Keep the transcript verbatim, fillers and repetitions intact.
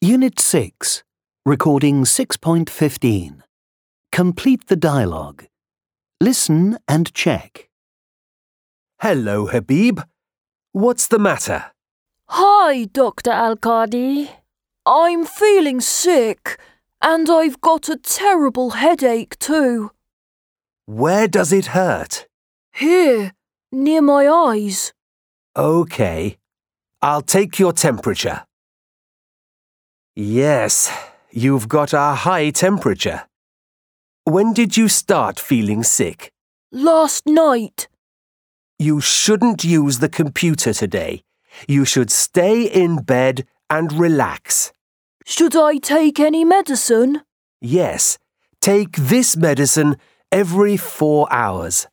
Unit six, Recording six point fifteen. Complete the dialogue. Listen and check. Hello, Habib. What's the matter? Hi, Doctor Al-Qadi. I'm feeling sick, and I've got a terrible headache too. Where does it hurt? Here, near my eyes. Okay. I'll take your temperature. Yes, you've got a high temperature. When did you start feeling sick? Last night. You shouldn't use the computer today. You should stay in bed and relax. Should I take any medicine? Yes, take this medicine every four hours.